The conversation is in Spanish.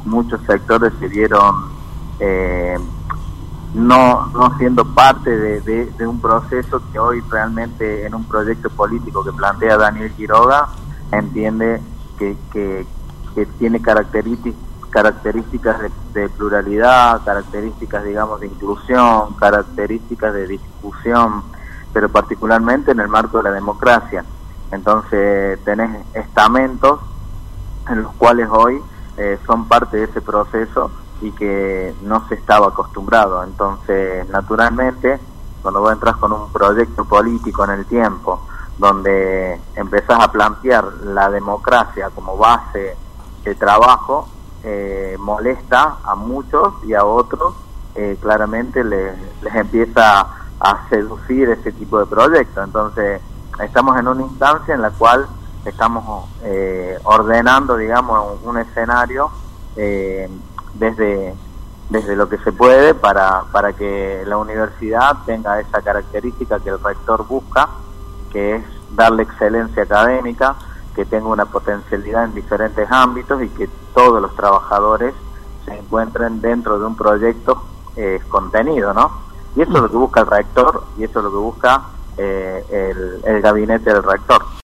muchos sectores se vieron no siendo parte de un proceso que hoy realmente en un proyecto político que plantea Daniel Quiroga entiende que tiene características de pluralidad, características, digamos, de inclusión, características de discusión, pero particularmente en el marco de la democracia. Entonces tenés estamentos en los cuales hoy son parte de ese proceso y que no se estaba acostumbrado. Entonces, naturalmente, cuando vos entras con un proyecto político en el tiempo, donde empezás a plantear la democracia como base de trabajo, molesta a muchos y a otros, claramente les empieza a seducir ese tipo de proyectos. Entonces, estamos en una instancia en la cual estamos ordenando, digamos, un escenario desde lo que se puede para que la universidad tenga esa característica que el rector busca, que es darle excelencia académica, que tenga una potencialidad en diferentes ámbitos y que todos los trabajadores se encuentren dentro de un proyecto contenido, ¿no? Y eso es lo que busca el rector y eso es lo que busca el gabinete del rector.